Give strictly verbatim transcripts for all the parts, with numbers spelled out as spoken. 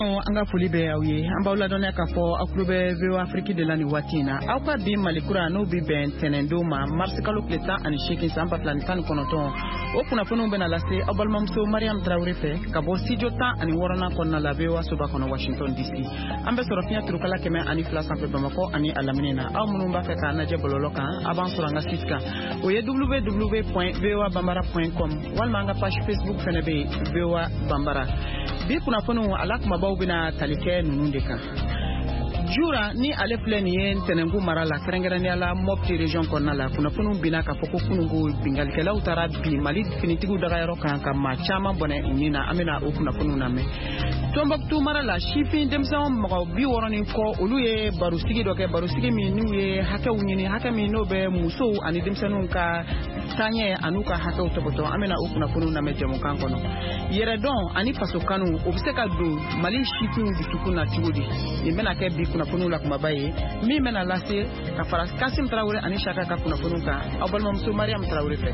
Anga foli be aw ye an b'aw ladɔnniya k'a fɔ aw tulo bɛ V O A Afrique de la nin waati in na aw ka bi malikura n'o bi bɛn tɛnɛndon ma marisi kalo tile tan ani seegin san ba fila ni tan ni kɔnɔntɔn o kunnafoniw bɛna lase aw balimamuso Mariam Tarawele fɛ ka bɔ studio tan ani wɔɔrɔnan kɔnɔna la V O A soba kɔnɔ Washington D C an bɛ sɔrɔ fiɲɛ turukala kɛmɛ ani fila sanfɛ Bamakɔ ani a lamini na aw minnu b'a fɛ k'a lajɛ bɔlɔlɔ kan a b'an sɔrɔ an ka site kan o ye w w w point v o a bambara point com walima an ka page Facebook fɛnɛ bɛ V O A Bambara. Bi kunnafoniw ala kumabaw bɛna tali kɛ ninnu de kan. Jura ni ale filɛ nin ye Tɛnɛnku mara la kɛrɛnkɛrɛnnenya la Mopti region kɔnɔna la kunnafoniw bina k'a fɔ ko kununko bingalikɛlaw taara bi Mali finitigiw dagayɔrɔ kan ka maa caman bɔnɛ u nin na an bɛna o kunnafoniw lamɛn. Tombouctou mara la sifin denmisɛnw mɔgɔ bi wɔɔrɔ ni kɔ olu ye barosigi dɔ kɛ barosigi min n'u ye hakɛw ɲini hakɛ min n'o bɛ musow ani denmisɛnninw ka taaɲɛ an'u ka hakɛw tɔbɔtɔ an bɛna o kunnafoniw lamɛn jamukan kɔnɔ. Yɛrɛdɔn ani faso kanu o bɛ se ka don Mali sifinw dusukun na cogo di nin bɛna kɛ bi kunnafoniw la kumaba ye min bɛna lase ka fara Kasim Tarawele ani Saka ka kunnafoniw kan aw balimamuso Mariam Tarawele fɛ.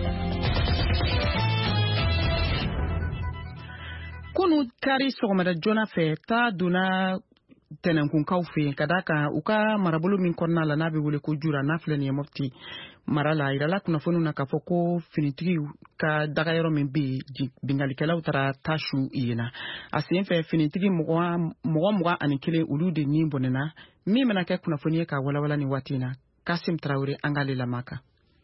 Kunu kari sɔgɔmada joona fɛ taa donna Tɛnɛnkunkaw fɛ ka d'a kan u ka marabolo min kɔnɔna la n'a bɛ wele ko Jura n'a filɛ nin ye Mopti mara la yirala kunnafoniw na k'a fɔ ko finitigiw ka dagayɔrɔ min bɛ yen bingalikɛlaw taara taa su yen na a sen fɛ finitigi mɔgɔ mugan ani kelen olu de ni bɔnɛna min bɛna kɛ kunnafoni ye ka walawala ni waati in na Kasim Tarawele an k'ale lamɛn kan.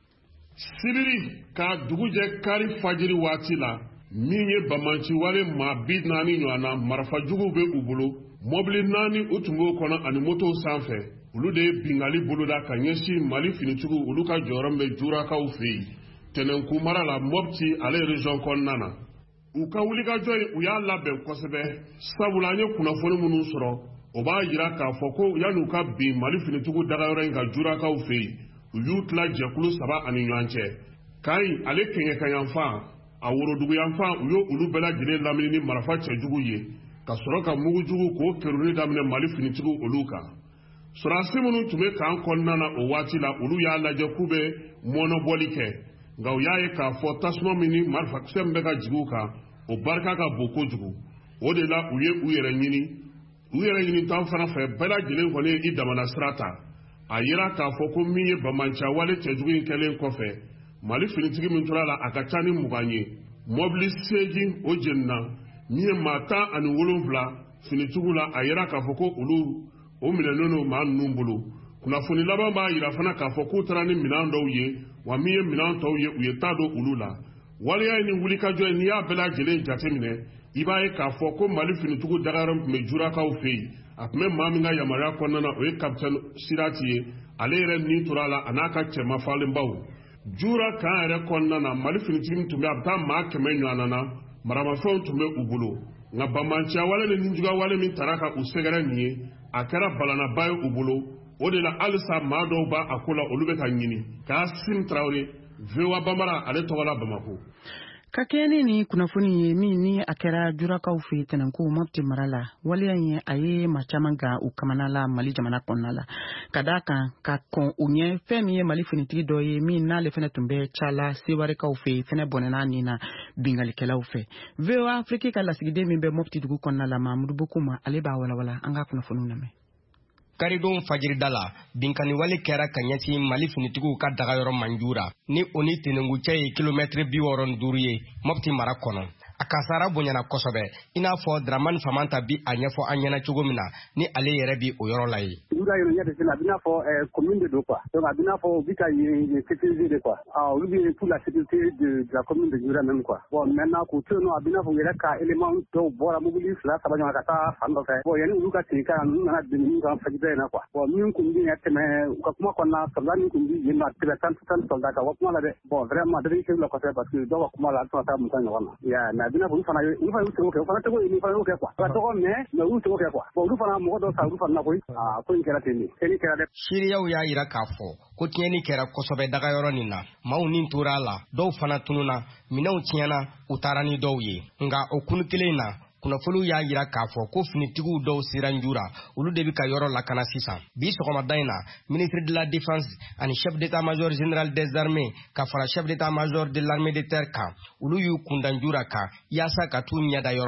Sibiri ka dugujɛ kari fajiri waati la min ye Bamanci wale maa bi naani ɲɔgɔn na marifajuguw bɛ u bolo mɔbili naani u tun b'o kɔnɔ ani motow sanfɛ olu de ye bingali boloda ka ɲɛsin Mali finitigiw olu ka jɔyɔrɔ bɛ Jurakaw fɛ yen Tɛnɛnku mara la Mopti ale région kɔnɔna na u ka wulikajɔ in u y'a labɛn kosɛbɛ sabula an ye kunnafoni minnu sɔrɔ o b'a jira k'a fɔ ko yan'u ka bin Mali finitigiw dagayɔrɔ in ka Jurakaw fɛ yen u y'u tila jɛkulu saba ani ɲɔgɔn cɛ Kayi ale kɛɲɛkayanfan a woroduguyanfan u y'o olu bɛɛ lajɛlen lamini ni marifa cɛjugu ye ka sɔrɔ ka mugujugu k'o kɛruni daminɛ Mali finitigiw olu kan sɔrɔdasi minnu tun bɛ kan kɔnɔna na o waati la olu y'a lajɛ k'u bɛ mɔnɔbɔli kɛ nka u y'a ye k'a fɔ tasuma min ni marifakisɛ min bɛ ka jigin u kan o barika ka bon kojugu o de la u ye u yɛrɛ ɲini u yɛrɛ ɲini tan fana fɛ bɛɛ lajɛlen kɔni ye i damana sira ta a yera k'a fɔ ko min ye Bamanci wale cɛjugu in kɛlen kɔfɛ Mali finitigi min tora la a ka ca ni mugan ye mɔbili seegin o jenina min ye maa tan ani wolonwula finitigiw la a yera k'a fɔ ko olu o minɛnen don maa ninnu bolo kunnafoni laban b'a yira fana k'a fɔ k'u taara ni minɛn dɔw ye wa min ye minɛn tɔw ye u ye taa don olu la waleya ni wulikajɔ n'i y'a bɛɛ lajɛlen jateminɛ i b'a ye k'a fɔ ko Mali finitigiw dagayɔrɔ tun bɛ Jurakaw fɛ yen a tun bɛ maa min ka yamaruya kɔnɔna na o ye kapitɛni Sirati ye ale yɛrɛ nin tora la a n'a ka cɛma falenbaw Jura kan yɛrɛ kɔnɔna na Mali finitigi tun bɛ a bɛ taa maa kɛmɛ ɲɔgɔn na maramafɛnw tun bɛ u bolo nka Bamanci wale ni ninjuga wale min taara ka u sɛgɛrɛ nin ye a kɛra balanaba ye u bolo o de la halisa maa dɔw b'a a ko la olu bɛ ka ɲini Kasim Tarawele V O A Bambara ale tɔgɔ la Bamako. Ka kɛɲɛ ni kunnafoni ye min ni a kɛra Jurakaw fɛ Tɛnɛnku Mopti mara la waleya in a ye maa caman gan u kamana la Mali jamana kɔnɔna la ka d'a kan ka kɔn u ɲɛ fɛn min ye Mali finitigi dɔ ye min n'ale fɛnɛ tun bɛ cala Sewarekaw fɛ fɛnɛ bɔnɛna nin na bingalikɛlaw fɛ V O A Afrique ka lasigiden min bɛ Mopti dugu kɔnɔna la Mamudu Bokuma ale b'a walawala an ka kunnafoniw lamɛn. Karidon fajirida la binkaniwale kɛra ka ɲɛsin Mali finitigiw ka dagayɔrɔ Manjura ni o ni Tɛnɛnku cɛ ye kilomɛtiri bi wɔɔrɔ ni duuru ye Mopti mara kɔnɔ a kasara bonyana kosɛbɛ i n'a fɔ Dramani Famanta bi a ɲɛfɔ an ɲɛna cogo min na ni ale yɛrɛ bi o yɔrɔ la ye. Olu ka yɔrɔ ɲɛ de sela a bɛ n'a fɔ commune de don quoi donc a bɛ n'a fɔ u bɛ ka yen sécuriser de quoi ah olu bɛ pour la sécurité de de la commune de Jura même quoi bon maintenant k'u to yen nɔ a bɛ n'a fɔ u yɛrɛ ka élément dɔw bɔra mobili fila saba ɲɔgɔn ka taa fan dɔ fɛ bon yanni olu ka segin ka n'u nana bin n'u kan fajida in na quoi bon min kun bɛ yen tɛmɛ u ka kuma kɔnɔna soldat min kun bɛ yen nɔ a tɛmɛ tan tan soldat kan u ka kuma la dɛ bon vraiment dɔ bɛ kɛ la kosɛbɛ parce que dɔw ka kuma la a tɛ taa musa ɲɔgɔn na ya mais a bɛ n'a fɔ olu fana ye olu fana y'u seko kɛ u fana tɔgɔ ye nin fana y'o kɛ quoi ka tɔgɔ mɛn mais olu seko kɛ quoi bon olu fana mɔgɔ dɔw sa olu fana na koyi ah ko in kɛra ten de tiɲɛni kɛra dɛ. Seereyaw y'a yira k'a fɔ ko tiɲɛni kɛra kosɛbɛ dagayɔrɔ nin na maaw nin tora a la dɔw fana tununa minɛnw tiɲɛna u taara ni dɔw ye nka o kunu kelen na kunnafoniw y'a yira k'a fɔ ko finitigiw dɔw sera Njura olu de bɛ ka yɔrɔ lakana sisan bi sɔgɔmada in na ministre de la défense ani chef d'état-major général des armées ka fara chef d'état-major de l'armée de terre kan olu y'u kunda Njura kan yaasa ka t'u ɲɛda yɔrɔ la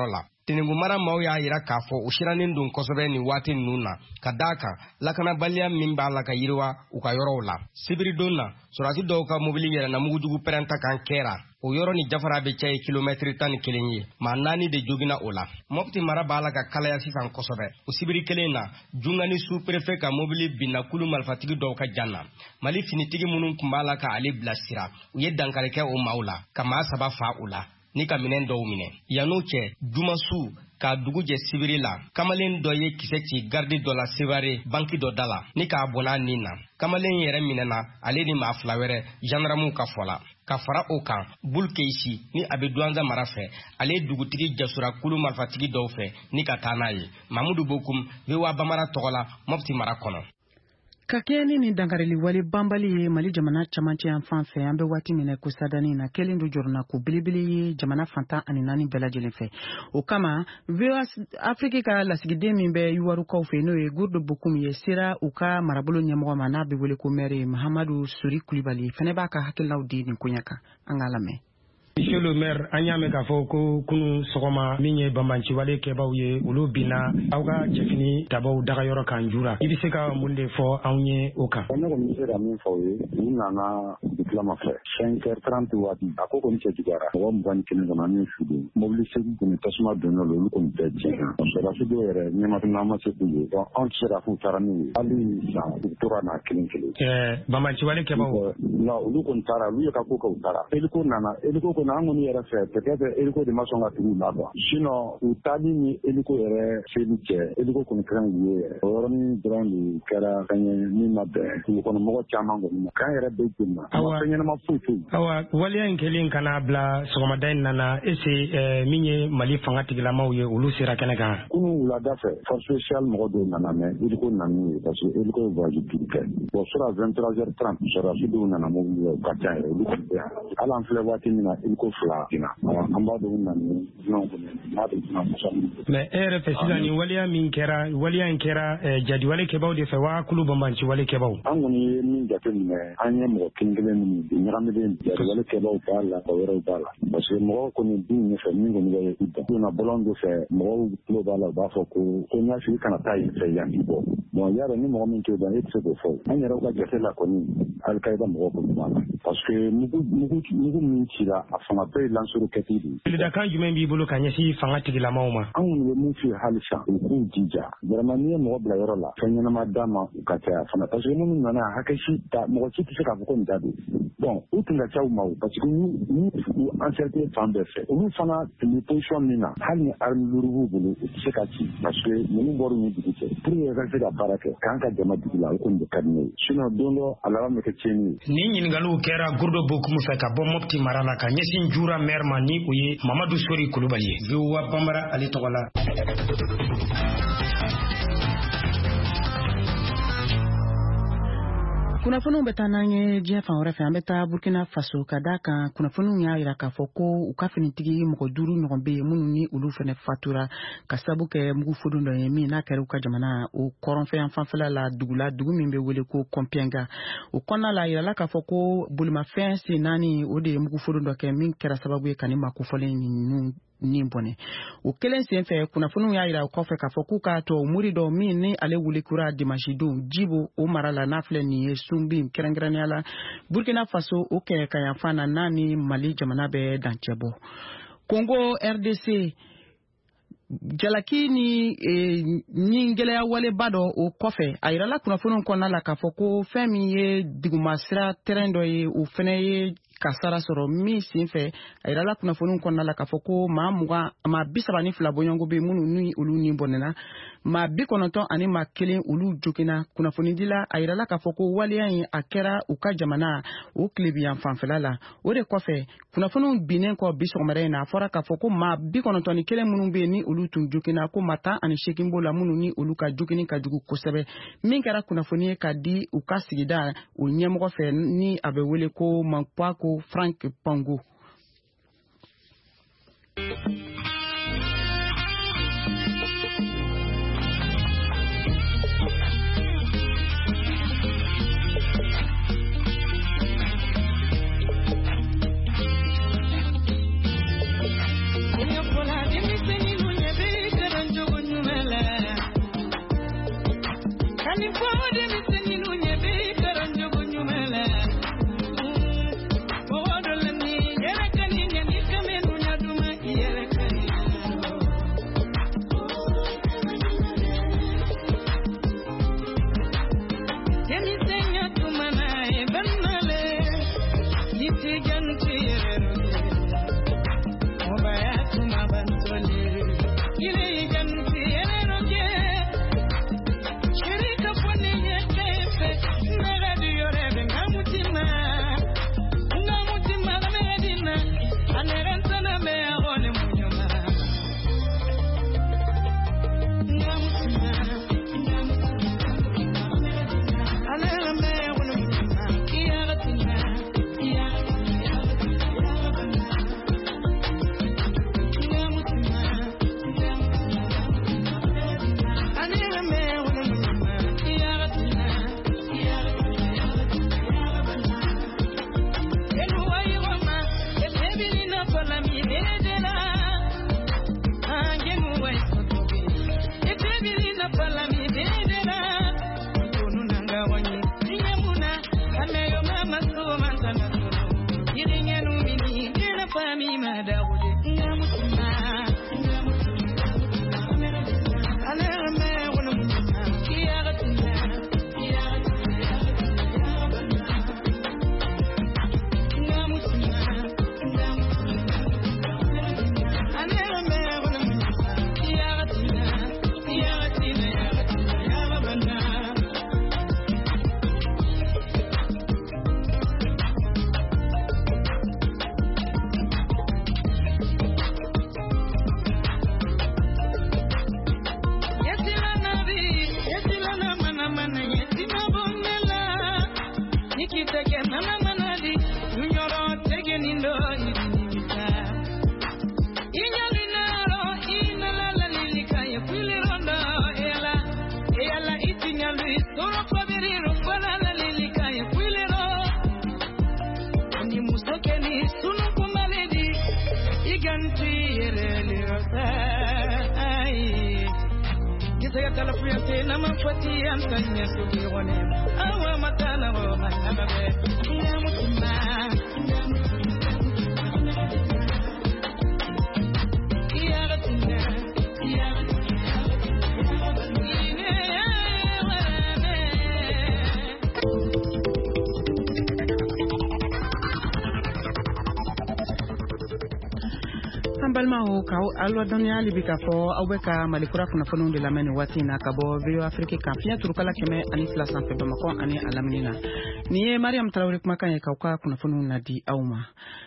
Tinubu mara maaw y'a yira k'a fɔ u sirannen don kosɛbɛ nin waati ninnu na ka d'a kan lakanabaliya min b'a la ka yiriwa u ka yɔrɔw la. Sibiridon na sɔrɔdasi dɔw ka mobili yɛlɛnna mugujugu pɛrɛnta kan kɛra. O yɔrɔ ni jafara bɛ cɛ ye kilomɛtiri tan ni kelen ye. Maa naani de joginna o la. Mopti mara b'a la ka kalaya sisan kosɛbɛ. O sibiri kelen na Jungani sous-préfet ka mobili binna kulu marifatigi dɔw ka jan na. Mali finitigi minnu tun b'a la ka ale bilasira u ye dankari kɛ o maaw la ka maa saba fa u la ni ka minɛn dɔw minɛ. Yan'o cɛ Jumasu ka dugu jɛ sibiri la kamalen dɔ ye kisɛ ci gardi dɔ la Sevare banki dɔ da la ni k'a bɔn'a nin na. Kamalen yɛrɛ minɛna ale ni maa fila wɛrɛ gendarmew ka fɔ la. Ka fara o kan Bul Keisi ni a bɛ Douanza mara fɛ ale dugutigi jasura kulu marifatigi dɔw fɛ ni ka taa n'a ye. Mamudu Bokum V O A Bamara tɔgɔ la Mopti mara kɔnɔ. Ka kɛ ni dangarili wale banbali ye Mali jamana camancɛ yan fan fɛ an bɛ waati minɛ ko sadani na kelen do jɔrɔna ko belebele ye jamana fantan ani naani bɛɛ lajɛlen fɛ. O kama V O A Afrique ka lasigiden min bɛ Yuwarukaw fɛ n'o ye Gourde Bokum ye sera u ka marabolo ɲɛmɔgɔ ma n'a bɛ wele ko maire Mahamadu Sori Kulibali fɛnɛ b'a ka hakilinaw di nin koɲa kan an k'a lamɛn. Monsieur le maire, an y'a mɛn k'a fɔ ko kunu sɔgɔma min ye banbanciwale kɛbaw ye olu binna aw ka cɛfini tabaw dagayɔrɔ kan jura. I bɛ se ka mun de fɔ anw ye o kan? Ne kɔni bɛ se ka min fɔ u ye u nana diplôme fɛ cinq heures trente waati a ko kɔni cɛ juguyara mɔgɔ mugan ni kelen kɔnɔ an ye su don mobili segi kɔni tasuma donna la olu kɔni bɛɛ tiɲɛna sɔrɔdasi dɔw yɛrɛ ɲɛmafinna ma se k'u ye anw tɛ se k'a fɔ u taara n'u ye hali san u tora n'a kelen kelen. Banbanciwale kɛbaw la olu kɔni taara olu ye ka ko kɛ u taara eliko nana eliko kɔni an kɔni yɛrɛ fɛ peut-être eliko de ma sɔn ka tugu u la quoi sinon u taali ni eliko yɛrɛ seli cɛ eliko kɔni kɛra u ye yɛrɛ o yɔrɔnin dɔrɔn de kɛra fɛn ye min ma bɛn dugukɔnɔmɔgɔ caman kɔni ma k'an yɛrɛ bɛ jeni na fɛn ɲɛnama foyi foyi. Awa waleya in kɛlen kana bila sɔgɔmada in nana ese min ye Mali fanga tigilamaw ye olu sera kɛnɛ kan. Kunun wulada fɛ force spéciale mɔgɔ dɔw nana mɛ eliko nanu ye parce que eliko ye voyage duuru kɛ bon sera vingt-trois heures trente sɔrɔdasi dɔw nana mobili la u ka ca yɛrɛ olu kɔni bɛ yan hali an filɛ waati min na eliko fila binna an b'a dɔn u nana dunanw kɔni n'a bɛ dunan musa minnu. Mais e yɛrɛ fɛ sisan ni waleya min kɛra waleya in kɛra jadiwale kɛbaw de fɛ wa kulu banbanciwale kɛbaw? An kɔni ye min jateminɛ an ye mɔgɔ kelen kelen minnu ɲagaminen jadiwale kɛbaw b'a la ka wɛrɛw b'a la parce que mɔgɔw kɔni dun ɲɛfɛ min kɔni bɛ i dɔn donna bɔlɔn dɔ fɛ mɔgɔw tulo b'a la u b'a fɔ ko ko n y'a f'i kana taa yen fɛ yan k'i bɔ bon y'a dɔn ni mɔgɔ min t'o dɔn e tɛ se k'o fɔ an yɛrɛw ka jate la kɔni alikayida mɔgɔw kɔni b'a la parce que mugu mugu mugu min cira a fanga bɛɛ ye lansoro kɛti de. Weledakan jumɛn b'i bolo ka ɲɛsin fanga tigilamaw ma? An kɔni bɛ mun f'i ye halisa u k'u jija vraiment n'i ye mɔgɔ bila yɔrɔ la fɛn ɲɛnama d'a ma u ka caya fana parce que minnu nana hakɛ si ta mɔgɔ si tɛ se k'a fɔ ko nin da don bon u tun ka ca u ma o parce que n'u u encercler fan bɛɛ fɛ olu fana tun bɛ position min na hali ni arme lourde b'u bolo u tɛ se ka ci parce que ninnu bɔra ni dugu cɛ pour que ka se ka baara kɛ k'an ka jama dugu la o kɔni de ka di ne ye sinon don dɔ a laban bɛ kɛ tiɲɛni ye. Nin ɲininkaliw kɛra Gourde Bokum fɛ ka bɔ Mopti mara la ka ɲɛsin Jura maire ma ni o ye Mamadou Sori Kulibali ye. V O A Bamara ale tɔgɔ la. Kunnafoniw bɛ taa n'an ye diɲɛ fan wɛrɛ fɛ an bɛ taa Burkina Faso ka d'a kan kunnafoniw y'a jira k'a fɔ ko u ka finitigi mɔgɔ duuru ɲɔgɔn bɛ yen minnu ni olu fana fatura ka sabu kɛ mugufodon dɔ ye min n'a kɛra u ka jamana o kɔrɔnfɛn fanfɛla la dugu la dugu min bɛ wele ko Kɔnpɛnga o kɔnɔna la a jirala k'a fɔ ko bolimafɛn sen naani o de ye mugufodon dɔ kɛ min kɛra sababu ye ka ni makofɔlen ninnu ni bɔnɛ o kelen sen fɛ kunnafoniw y'a jira o kɔfɛ k'a fɔ k'u k'a to muri dɔ min ni ale wulikura dimanche don Jibo o mara la n'a filɛ nin ye sunbin kɛrɛnkɛrɛnnenya la Burkina Faso o kɛ ka yanfan na n'a ni Mali jamana bɛ dancɛ bɔ Congo R D C jalaki ni ni gɛlɛya waleba dɔ o kɔfɛ a jirala kunnafoniw kɔnɔna la k'a fɔ ko fɛn min ye dugumasira terrain dɔ ye o fɛnɛ ye kasara sɔrɔ min sen fɛ a jirala kunnafoniw kɔnɔna la k'a fɔ ko maa mugan maa bi saba ni fila bɔɲɔgɔnko bɛ minnu ni olu ni bɔnɛna maa bi kɔnɔntɔn ani maa kelen olu joginna kunnafonidila a jirala k'a fɔ ko waleya in a kɛra u ka jamana o tilebiyan fanfɛla la o de kɔfɛ kunnafoniw binnen kɔ bi sɔgɔmada in na a fɔra k'a fɔ ko maa bi kɔnɔntɔn ni kelen minnu bɛ yen ni olu tun joginna ko maa tan ani seegin b'o la minnu ni olu ka jogini ka jugu kosɛbɛ min kɛra kunnafoni ye ka di u ka sigida o ɲɛmɔgɔ fɛ ni a bɛ wele ko Mankpako Frank Pango. Thank you. Balmaho ka alwa donya libika fo aweka malikura kuna fonu de lameni wati na kabo vio afrique kan fiya turukala keme ani flasan fe bamako ani alamina niye Mariam Traoré kuma kan ka ka kuna fonu na di awma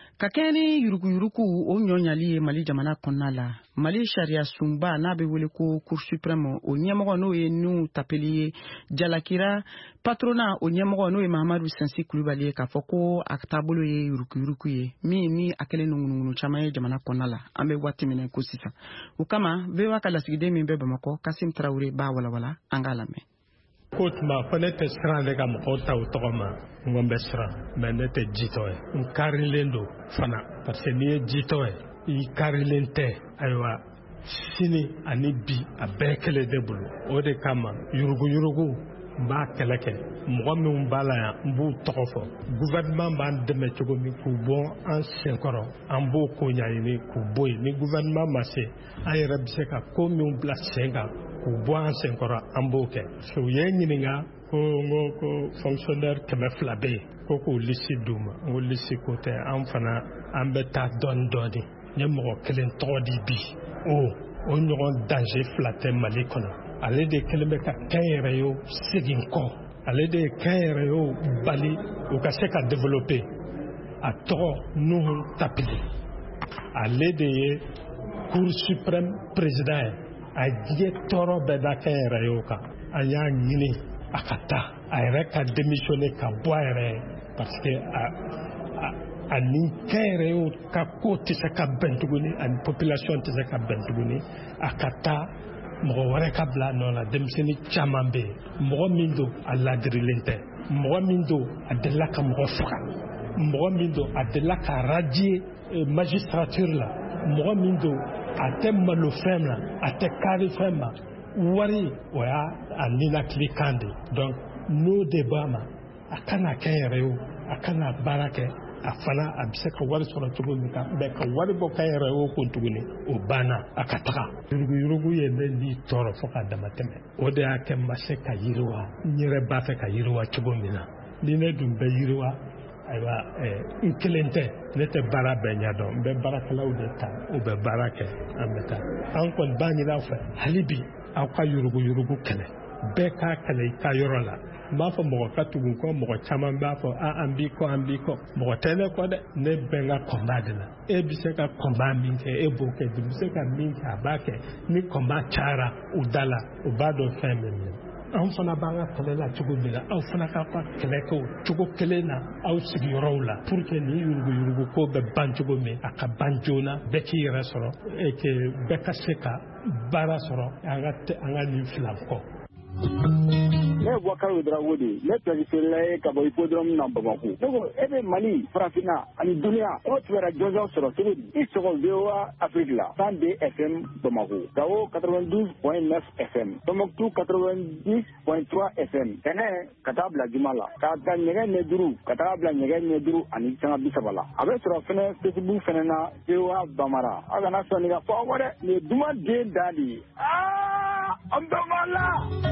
kakeni yuruku yuruku o nyonyali Mali jamana konala Mali sharia sumba na be wele ko Cour suprême o nyamoko no e nu tapeli jalakira patrona o nyamoko no e Mahamadou Sensi Coulibaly ka foko aktabolo ye yuruku yuruku ye mi ni akele nungunu chamaye jamana konala ambe wati mine ko sisa o kama vewa kala sigide mi be Bamako Kassim Traoré ba wala wala angalame Kotma fenêtre strande kam kota utoma ngombe stra menete jitoe nkarilendo fana parce que ni jitoe i karilente aywa sini ani bi abekele debulu ode kama yurugu yurugu ba keleke mo mi mbala ya mbu tokofo gouvernement ban deme chogo mi ku bon ancien koro ambo ko nyaani ku boy ni gouvernement masse ay rabse ka ko mi mbla senga ku bon ancien koro ambo ke so yenyinga ko ngo ko fonctionnaire keme flabe ko ko lisi duma o lisi côté am fana ambe ta don doni nyemo kelen todi bi o o nyon danger flatter Mali kono ale de kelebe ka kayere yo sigin ko ale de kayere yo bali o ka se ka développer a toro nous tapili ale de Cour suprême président a die toro beda kayere yo ka aya nyini akata ayre ka démissionner ka boire parce que a ani kayere yo ka ko tisa ka bentuguni an population tisa ka bentuguni akata mo wara kabla no la demseni chamambe mo mindo alla dirilente mo mindo adela ka mo faka mo mindo adela ka radie magistrature la mo mindo atem malo femla ate kari femla wari o y'a a ninakili kan de donc n'o de b'a ma a kana kɛ yɛrɛ ye a kana baara kɛ a fana a bɛ se ka wari sɔrɔ cogo min kan mɛ ka wari bɔ ka yɛrɛ o kun tuguni o banna a ka taga yuruguyurugu ye ne ni tɔɔrɔ fo ka dama tɛmɛ o de y'a kɛ n ma se ka yiriwa n yɛrɛ b'a fɛ ka yiriwa cogo min na ni ne dun bɛ yiriwa ayiwa n kelen tɛ ne tɛ baara bɛɛ ɲɛdɔn n bɛ baarakɛlaw de ta u bɛ baara kɛ an bɛ taa an kɔni b'a ɲini aw fɛ hali bi aw ka yuruguyurugu kɛlɛ bɛɛ k'a kɛlɛ i ka yɔrɔ la n b'a fɔ mɔgɔ ka tugu kɔ mɔgɔ caman b'a fɔ a an b'i kɔ an b'i kɔ mɔgɔ tɛ ne kɔ dɛ ne bɛ n ka kɔnba de la e bɛ se ka kɔnba min kɛ e b'o kɛ bi bɛ se ka min kɛ a b'a kɛ ni kɔnba cayara u da la u b'a dɔn fɛn min ye anw fana b'an ka kɛlɛ la cogo min na aw fana k'a ka kɛlɛ kɛ o cogo kelen na aw sigiyɔrɔw la pour que nin yuruguyurugu ko bɛ ban cogo min a ka ban joona bɛɛ k'i yɛrɛ sɔrɔ et que bɛɛ ka se ka baara sɔrɔ an ka an ka nin fila kɔ. Ne ye Boubacar Darago de ye ne periférila ye ka bɔ hippodrome na Bamako ne ko e bɛ Mali farafinna ani duniya o tun bɛ jɔnjɔn sɔrɔ cogo di i sɔgɔ V O A Afrique la cent deux F M Bamako Gao quatre-vingt-douze point neuf F M Tombouctou quatre-vingt-dix point trois F M Tɛnɛ ka taa bila Juma la ka ta ɲɛgɛn ɲɛ duuru ka taa bila ɲɛgɛn ɲɛ duuru ani sanga bi saba la a bɛ sɔrɔ fɛnɛ Facebook fɛnɛ na V O A Bamara a kana sɔn nin ka fɔ aw kɔ dɛ nin ye duman den da de ye aa an bɛ Mali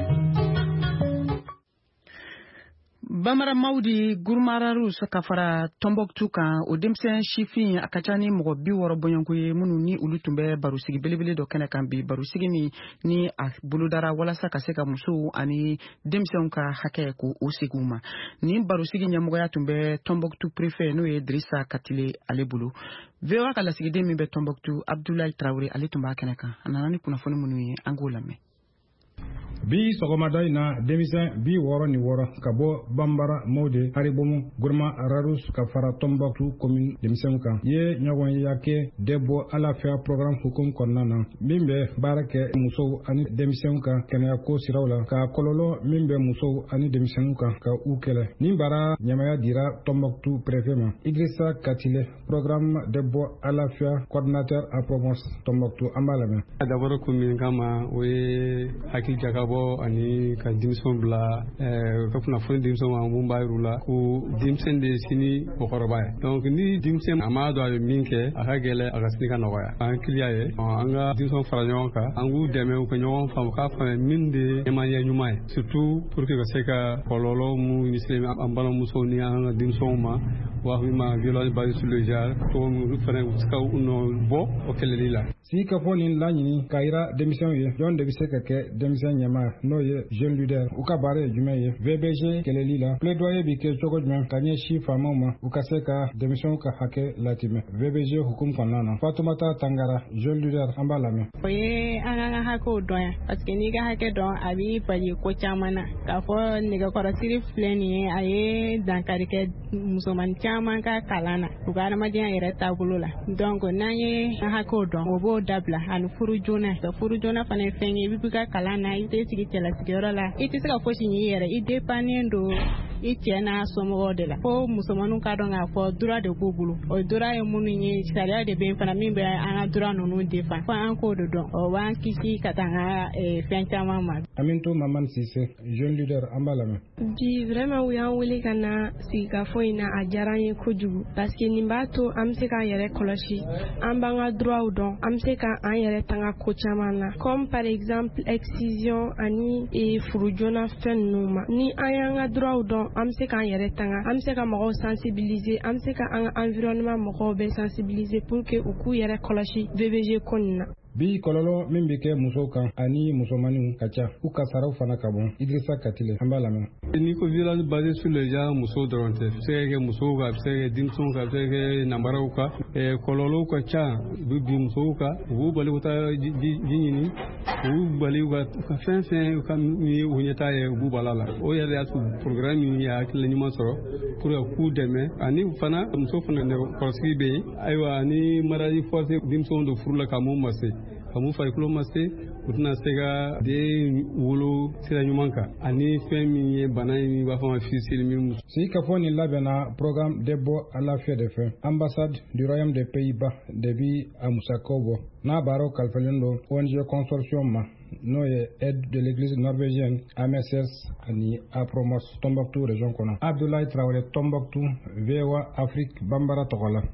Bamara Maudi Gurmararu ka fara Tombouctou kan o denmisɛn sifin a ka ca ni mɔgɔ bi wɔɔrɔ bɔɲɔnko ye minnu ni olu tun bɛ barosigi belebele dɔ kɛnɛ kan bi barosigi min ni a bolodara walasa ka se ka musow ani denmisɛnw ka hakɛ ko o segi u ma ni barosigi ɲɛmɔgɔya tun bɛ Tombouctou préfet n'o ye Drissa Katile ale bolo V O A ka lasigiden min bɛ Tombouctou Abdoulaye Traoré ale tun b'a kɛnɛ kan a nana ni kunnafoni minnu ye an k'o lamɛn. Bi sɔgɔmada in na denmisɛn bi wɔɔrɔ ni wɔɔrɔ ka bɔ Bambara Mode Haribomu Gurma Ararus ka fara Tombouctou commune denmisɛnw kan ye ɲɔgɔn ya kɛ Debo Alafia programme hukum kɔnɔna na min bɛ baara kɛ musow ani denmisɛnw kan kɛnɛya ko siraw la ka kɔlɔlɔ min bɛ musow ani denmisɛnw kan ka u kɛlɛ nin baara ɲamaya dira Tombouctou préfet ma Idrissa Katile programme Debo Alafia coordinateur à Provence Tombouctou an b'a lamɛn. D'abord commune kama o ye hakili jagabɔ ani ka denmisɛnw bila ka kunnafoni denmisɛnw ma mun b'a yir'u la ko denmisɛn de ye sini mɔgɔkɔrɔba ye donc ni denmisɛn a m'a dɔn a bɛ min kɛ a ka gɛlɛ a ka sini ka nɔgɔya an kiliya ye an ka denmisɛnw fara ɲɔgɔn kan an k'u dɛmɛ u ka ɲɔgɔn faamu k'a faamu min de ye ɲɛmaaya ɲuman ye surtout pour que ka se ka kɔlɔlɔ mun ɲɛsinnen an balimamusow ni an ka denmisɛnw ma u b'a fɔ min ma violence basée sur le genre cogo min olu fana u bɛ se ka u nɔ bɔ o kɛlɛli la. Si ka fɔ nin laɲini ka yira denmisɛnw ye jɔn de bɛ se ka kɛ denmisɛn ɲɛmaa n'o ye jeune leader u ka baara ye jumɛn ye V B G kɛlɛli la plaidoyer bi kɛ cogo jumɛn ka ɲɛsin faamaw ma u ka se ka denmisɛnw ka hakɛ latimɛ V B G hukum kɔnɔna na Fatumata Tangara jeune leader an b'a lamɛn. O ye an ka ka hakɛw dɔn yan parce que n'i ka hakɛ dɔn a b'i bali ko caman na k'a fɔ nɛgɛkɔrɔsiri filɛ nin ye a ye dankari kɛ musomanin caman ka kalan na u ka adamadenya yɛrɛ taabolo la donc n'an ye an hakɛw dɔn o b'o dabila ani furu joona furu joona fana ye fɛn ye i bɛ ka kalan na i tɛ sigi cɛlasigiyɔrɔ la i tɛ se ka fosi ɲi i yɛrɛ i dépannen don i cɛ n'a somɔgɔw de la fo musomaninw ka dɔn k'a fɔ droit de b'u bolo o droit ye minnu ye sariya de bɛ yen fana min bɛ an ka droit ninnu défend fo an k'o de dɔn o b'an kisi ka taa an ka fɛn caman ma. Aminto Maman Sise jeune leader an b'a lamɛn. Bi vraiment u y'an wele ka na sigikafɔ in na a diyara an ye kojugu parce que nin b'a to an bɛ se k'an yɛrɛ kɔlɔsi an b'an ka droitw dɔn an bɛ se ka an yɛrɛ tanga ko caman na comme par exemple excision ani furu joona fɛn ninnu ma ni an y'an ka droitw dɔn an bɛ se k'an yɛrɛ tanga an bɛ se ka mɔgɔw sensibiliser an bɛ se ka an ka environnement mɔgɔw bɛɛ sensibiliser pour que u k'u yɛrɛ kɔlɔsi V B G ko nin na. Bi kɔlɔlɔ min bɛ kɛ musow kan ani musomaninw ka ca u ka saraw fana ka bon Idrissa Katile an b'a lamɛn. N'i ko violence basée sur le genre musow dɔrɔn tɛ a bɛ se ka kɛ musow kan a bɛ se ka kɛ denmisɛnw kan a bɛ se ka kɛ nanbaraw kan kɔlɔlɔw ka ca u bɛ bin musow kan u b'u bali ka taa ji ɲini u b'u bali ka fɛn fɛn ka min ye u ɲɛtaa ye u b'u bala la o yɛrɛ y'a to programme min ye hakilila ɲuman sɔrɔ pour que k'u dɛmɛ ani fana muso fana kɔlɔsili bɛ yen ayiwa ni mariage forcé denmisɛnw don furu la ka mun ma se ka mun farikolo ma se u tɛna se ka den wolo sira ɲuman kan ani fɛn min ye bana in b'a fɔ ma fistule min. Sigikafɔ nin labɛnna programme Debo Alafia de fɛ ambassade du royaume des Pays-Bas de bi a musakaw bɔ n'a baaraw kalifalen don O N G consortium ma n'o ye aide de l'église norvégienne A M S S ani Apromos Tombouctou région kɔnɔ. Abdoulaye Traoré Tombouctou V O A Afrique Bambara tɔgɔ la.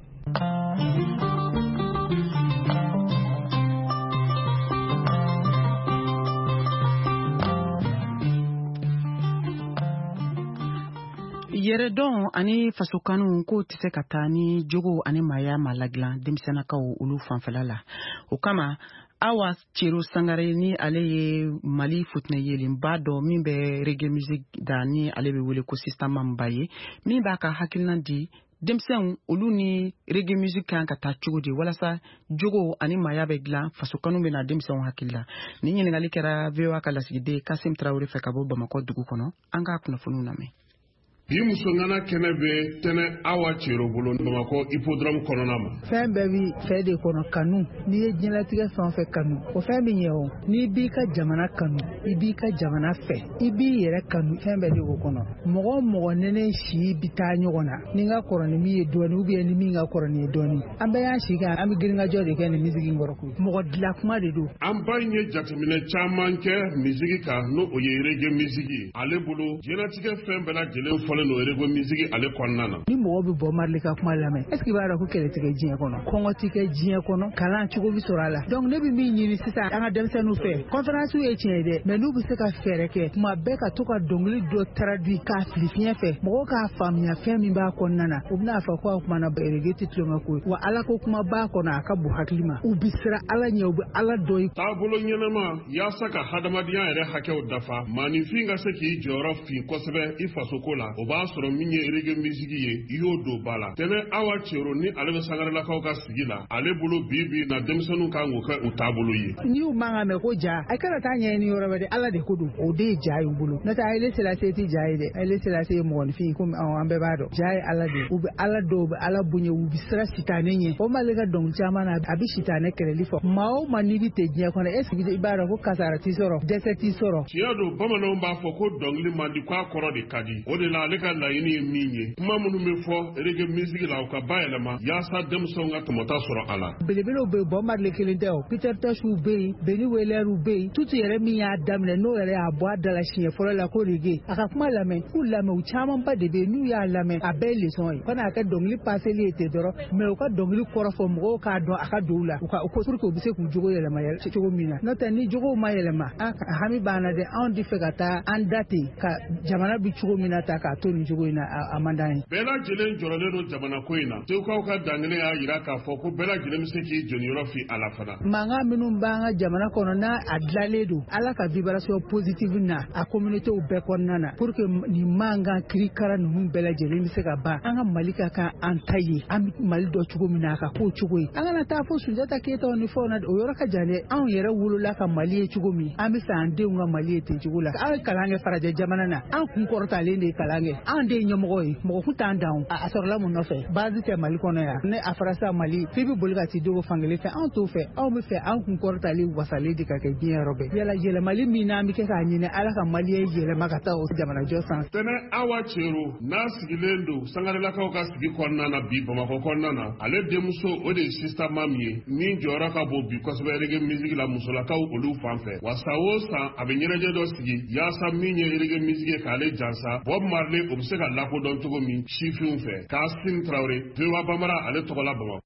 Yɛrɛdɔn ani fasokanu ko tɛ se ka taa ni jogo ani maaya ma ladilan denmisɛnnakaw olu fanfɛla la. O kama Awa Cero Sangare ni ale ye Mali futɛnɛ yelenba dɔ min bɛ reggae music da ni ale bɛ wele ko Sista Mamba ye min b'a ka hakilina di denmisɛnw olu ni reggae music kan ka taa cogo di walasa jogo ani maaya bɛ dilan fasokanu bɛ na denmisɛnw hakili la. Ni ɲininkali kɛra V O A ka lasigiden Kasim Traoré fɛ ka bɔ Bamakɔ dugu kɔnɔ. An ka kunnafoniw lamɛn. Bi musongana kɛnɛ bɛ tɛnɛ Awa Cero bolo Bamakɔ hippodrome kɔnɔna ma. Fɛn bɛɛ bi fɛ de kɔnɔ kanu n'i ye diɲɛlatigɛ fɛn o fɛn kanu o fɛn min ye o n'i b'i ka jamana kanu i b'i ka jamana fɛ i b'i yɛrɛ kanu fɛn bɛɛ de o kɔnɔ mɔgɔ mɔgɔ nɛnɛ si bi taa ɲɔgɔn na ni ka kɔrɔ ni min ye dɔɔni ubiyɛn ni min ka kɔrɔ ni ye dɔɔni an bɛɛ y'an si kan an bɛ girinkajɔ de kɛ ni misigi kɔrɔ koyi mɔgɔ dilan kuma de don. An ba in ye jateminɛ caman kɛ misigi kan n'o o ye reggae misigi ale bolo diɲɛlatigɛ fɛn bɛɛ lajɛlen fɔlen don reggae misigi ale kɔnɔna na. Ni mɔgɔ bɛ bɔ Mali ka kuma lamɛn est ce que b'a dɔn ko kɛlɛ tigɛ diɲɛ kɔnɔ kɔngɔ ti kɛ diɲɛ kɔnɔ kalan cogo bi sɔrɔ a la donc ne bɛ min ɲini sisan an ka denmisɛnninw fɛ conférence ye tiɲɛ ye dɛ mais n'u bɛ se ka fɛɛrɛ kɛ kuma bɛɛ ka to ka dɔnkili dɔ traduit k'a fili fiɲɛ fɛ mɔgɔw k'a faamuya fɛn min b'a kɔnɔna na u bɛna fɔ ko a kuma na reggae tɛ tulonkɛ ko ye wa ala ko kuma b'a kɔnɔ a ka bon hakili ma u bɛ siran ala ɲɛ u bɛ ala dɔ ye. Taabolo ɲɛnama yaasa ka hadamadenya yɛrɛ hakɛw dafa maanifin ka se k'i jɔyɔrɔ fin kosɛbɛ i fasoko la o b'a sɔrɔ min ye reggae misigi ye i y'o don ba la. Tɛnɛ Awa Cero ni ale bɛ Sangarelakaw ka sigi la ale bolo bi bi na denmisɛnninw kan k'o kɛ u taabolo ye. N'i y'u man kan mɛn ko ja a kana taa ɲɛɲini yɔrɔ wɛrɛ ala de ko don o de ye ja y'u bolo n'o tɛ Haile Selassie tɛ ja ye dɛ Haile Selassie ye mɔgɔninfin komi an bɛɛ b'a dɔn ja ye ala de u bɛ ala dɔw u bɛ ala bonya u bɛ siran sitanɛ ɲɛ o Mali ka dɔnkili caman na a bɛ sitanɛ kɛlɛli fɔ maa o maa n'i bɛ tɛ diɲɛ kɔnɔ est ce que i b'a dɔn ko kasara t'i sɔrɔ dɛsɛ t'i sɔrɔ. Tiɲɛ don bamananw b'a fɔ ko dɔnkili man di k'a kɔrɔ de ka di o de la ale ka laɲini ye min ye kuma minnu bɛ fɔ reggae music la u ka bayɛlɛma yaasa denmisɛnw ka tɔmɔta sɔrɔ a la. Belebelew bɛ yen Bob Marley kelen tɛ o Peter Tosh'u bɛ yen Benny Wailer bɛ yen tutu yɛrɛ min y'a daminɛ n'o yɛrɛ y'a bɔ a da la siɲɛ fɔlɔ la ko reggae a ka kuma lamɛn k'u lamɛn u camanba de bɛ yen n'u y'a lamɛn a bɛɛ ye leçon ye fana a kɛ dɔnkili paseli ye ten dɔrɔn mais u ka dɔnkili kɔrɔ fɔ mɔgɔw k'a dɔn a ka don u la u ka pour que u bɛ se k'u jogo yɛlɛma cogo min na n'o tɛ ni jogow ma yɛlɛma a hami b'an na dɛ anw de fɛ ka taa an da ten ka jamana bi cogo min na ta k'a to nin cogo in na a man d'an ye. Bɛɛ lajɛlen jɔrɔlen don jamana ko in na Segukaw ka dangene y'a jira k'a fɔ ko bɛɛ lajɛlen bɛ se k'i jɔniyɔrɔ fi a la fana. Mankan minnu b'an ka jamana kɔnɔ n'a a dilanlen don ala ka vibration positive na a communautéw bɛɛ kɔnɔna na pour que nin mankan kirikara ninnu bɛɛ lajɛlen bɛ se ka ban an ka Mali ka kan an ta ye an bɛ Mali dɔ cogo min na a ka k'o cogo ye an kana taa fo Sunjata Keyita ni fɛnw na o yɔrɔ ka jan dɛ anw yɛrɛ wolola ka Mali ye cogo min an bɛ fɛ an denw ka Mali ye ten cogo la an ye kalan kɛ farajɛ jamana na an kun kɔrɔtalen de ye kalan kɛ an de ye ɲɛmɔgɔ ye mɔgɔ kun t'an dan a sɔrɔla mun nɔfɛ base tɛ Mali kɔnɔ yan ne a fɔra sa Mali f'i bɛ boli ka t'i dogo fankelen fɛ anw t'o fɛ anw bɛ fɛ an kun kɔrɔtalen wasalen de ka kɛ diɲɛ yɔrɔ bɛɛ yala yɛlɛmali min n'an bɛ kɛ k'a ɲini ala ka Mali ye yɛlɛma ka taa o jamanajɔ sanfɛ. Tɛnɛ Awa Cero n'a sigilen don Sangarelakaw ka sigi kɔnɔna na bi Bamakɔ kɔnɔna na ale denmuso o de ye Sista Mam ye min jɔyɔrɔ ka bon bi kosɛbɛ reggae music la musolakaw olu fan fɛ wa san o san a bɛ ɲɛnajɛ dɔ sigi yaasa min ye reggae music ye k'ale jansa Bob Marley o bɛ se ka lakodɔn cogo min sifinw fɛ Kasim Traoré V O A Bambara ale tɔgɔ la Bamakɔ.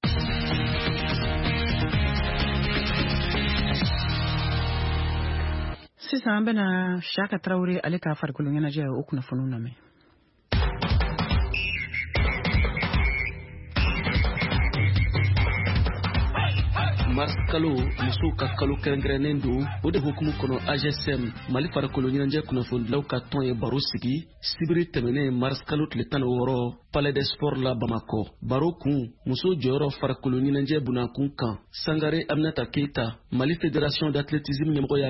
Sisan an bɛna Shaka Traoré ale ka farikolo ɲɛnajɛ o kunnafoniw lamɛn. mars kalo musow ka kalo kɛrɛnkɛrɛnnen don o de hukumu kɔnɔ A G S M Mali farikolo ɲɛnajɛ kunnafonidilaw ka tɔn ye baro sigi sibiri tɛmɛnen mars kalo tile tan ni wɔɔrɔ Palais des Sports la Bamakɔ. Baro kun muso jɔyɔrɔ farikolo ɲɛnajɛ bunakun kan Sangare Aminata Keita Mali Fédération d'athlétisme ɲɛmɔgɔ y'a yira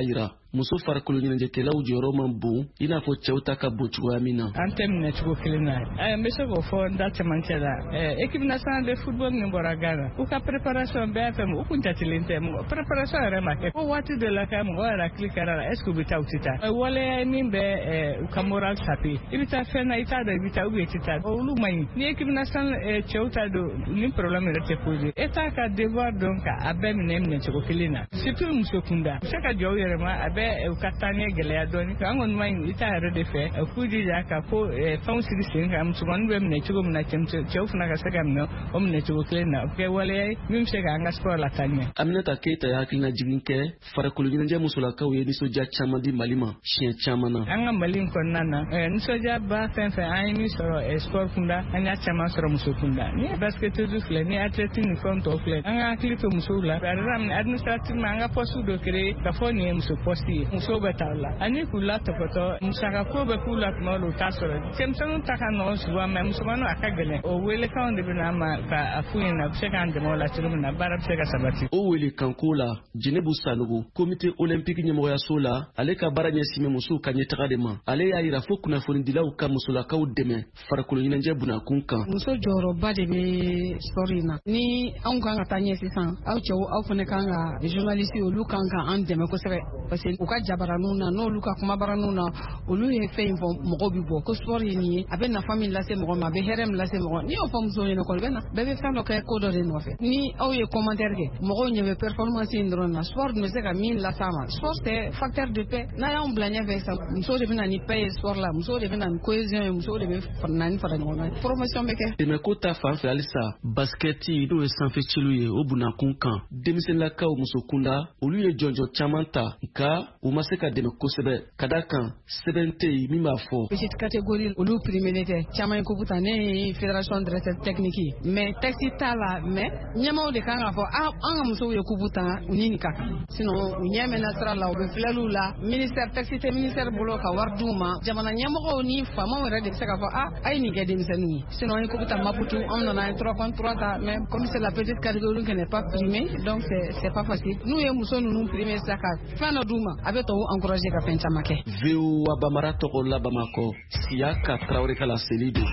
muso farikolo ɲɛnajɛkɛlaw jɔyɔrɔ man bon i n'a fɔ cɛw ta ka bon cogoya min na. An tɛ minɛ cogo kelen na ɛ n bɛ se k'o fɔ n da cɛmancɛ la ɛ équipe nationale de football min bɔra Ghana u ka préparation bɛɛ fɛ u kun jatilen tɛ mɔgɔ préparation yɛrɛ ma kɛ fo waati dɔ la ka mɔgɔ yɛrɛ hakili kɛra la est ce que u bɛ taa u tɛ taa waleya min bɛ ɛ u ka moral sape i bɛ taa fɛn na i t'a dɔn i bɛ taa ou bien i tɛ taa olu man ɲi ni équipe nationale cɛw ta don ni problème yɛrɛ tɛ posé e t'a ka devoir dɔn ka a bɛɛ minɛ minɛ cogo kelen na surtout muso kunda u se ka jɔ u yɛrɛ ma a bɛ u ka taa ɲɛ gɛlɛya dɔɔni an kɔni ma ɲi i t'a yɛrɛ de fɛ k'u jija ka ko fɛnw sigi sen kan musomanin bɛ minɛ cogo min na cɛw fana ka se ka minɛ o minɛ cogo kelen na o kɛ waleya ye min bɛ se ka an ka sport la taa ɲɛ. Aminata Keita ye hakilina jigin kɛ farikolo ɲɛnajɛ musolakaw ye nisɔndiya caman di Mali ma siɲɛ caman na. An ka Mali kɔnɔna na nisɔndiyaba fɛn fɛn an ye min sɔrɔ sport kunda an y'a caman sɔrɔ muso kunda ni basketteuse filɛ ni athlète ni fɛnw tɔw filɛ an ka hakili to musow la par exemple administrativement an ka poste dɔ créé ka fɔ nin ye muso poste ye musow bɛ taa o la ani k'u latɔbɔtɔ musaka ko bɛ k'u la tuma dɔw u t'a sɔrɔ cɛmisɛnninw ta ka nɔgɔn souvent mais musomaninw a ka gɛlɛn o welekanw de bɛ na an ma ka f'u ɲɛna u bɛ se k'an dɛmɛ o la cogo min na baara bɛ se ka sabati. O welekan ko la Jenebu Sanogo comité olympique ɲɛmɔgɔyaso la ale ka baara ɲɛsin bɛ musow ka ɲɛtaga de ma ale y'a yira fo kunnafonidilaw ka musolakaw dɛmɛ farikolo ɲɛnajɛ bunakun kan. Muso jɔyɔrɔba de bɛ sport in na ni anw kan ka taa ɲɛ sisan aw cɛw aw fana kan ka journaliste olu kan ka an dɛmɛ kosɛbɛ parce que u ka jabaraniw na n'olu ka kumabaraniw na olu ye fɛn in fɔ mɔgɔw bi bɔ ko sport ye nin ye a bɛ nafa min lase mɔgɔ ma a bɛ hɛrɛ min lase mɔgɔ n'i y'o fɔ musow ɲɛna kɔni bɛ na bɛɛ bɛ fɛn dɔ kɛ ko dɔ de nɔfɛ ni aw ye commentaire kɛ mɔgɔw ɲɛ bɛ performance in dɔrɔn na sport bɛ se ka min lase a ma sport c'est facteur de paix n'a y'anw bila ɲɛfɛ sa musow de bɛ na ni paix ye sport la musow de bɛ na ni cohésion ye musow de bɛ na ni fara ɲɔgɔn kan promotion bɛ kɛ. Dɛmɛko ta fan fɛ halisa basketi n'o ye sanfɛcilu ye o bunakun kan denmisɛnninlakaw muso kunda olu ye jɔnjɔ caman ta nka u ma se ka dɛmɛ kosɛbɛ ka da kan sɛbɛn tɛ yen min b'a fɔ. petite catégorie olu primé tɛ caman ye ko ta ne ye fédération directeur technique ye mais texte t'a la mais ɲɛmaaw de kan k'a fɔ an ka musow ye kubu ta u ni nin ka kan sinon u ɲɛ mɛnna sira la u bɛ filɛliw la ministère texte tɛ ministère bolo ka wari d'u ma jamana ɲɛmɔgɔw ni faamaw yɛrɛ de bɛ se k'a fɔ a a ye nin kɛ denmisɛnninw ye sinon an ye kubu ta Maputo an nana ye trois contre trois ta mais comme c'est la petite catégorie qui n'est pas primée donc c'est c'est pas facile n'u ye muso ninnu primé sa ka fɛn dɔ d'u ma a bɛ tɔw encourager ka fɛn caman kɛ. V O A Bamara tɔgɔ la Bamakɔ Siyaka Traoré ka laseli don.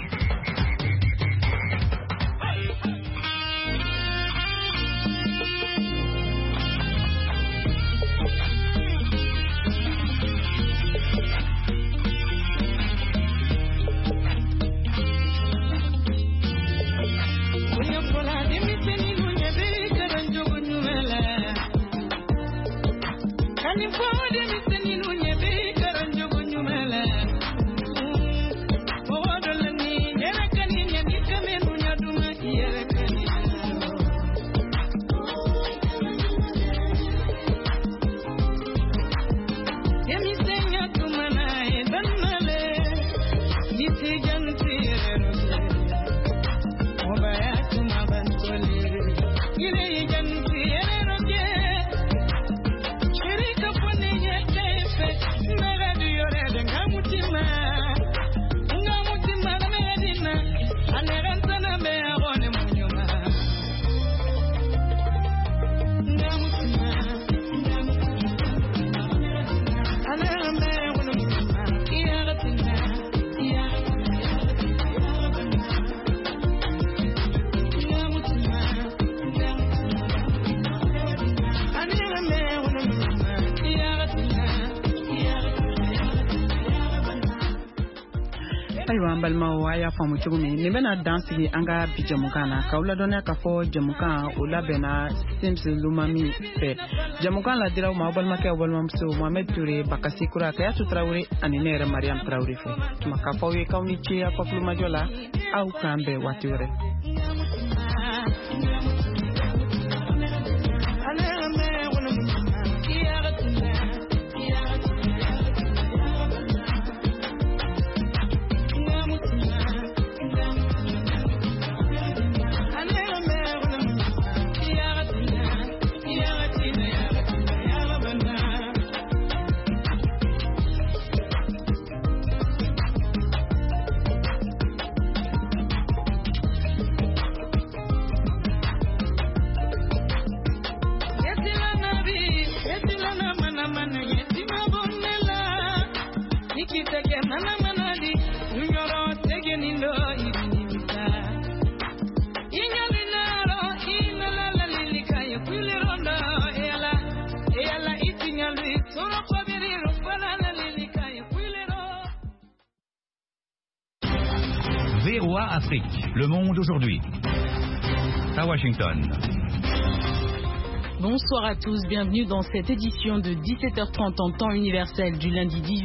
Ayiwa an balimaw a y'a faamu cogo min nin bɛna dan sigi an ka bi jamukan na k'aw ladɔnniya k'a fɔ jamukan o labɛnna Sims Lumami fɛ jamukan ladiraw ma aw balimakɛ aw balimamuso Mohamed Toure Bakasi Kura Kayatu Traoré ani ne yɛrɛ Mariam Traoré fɛ tuma k'a fɔ aw ye k'aw ni ce aw ka kulumajɔ la aw k'an bɛn waati wɛrɛ. V O A Afrique, le monde aujourd'hui. À Washington. Bonsoir à tous, bienvenue dans cette édition de dix-sept heures trente en temps universel du lundi dix-huit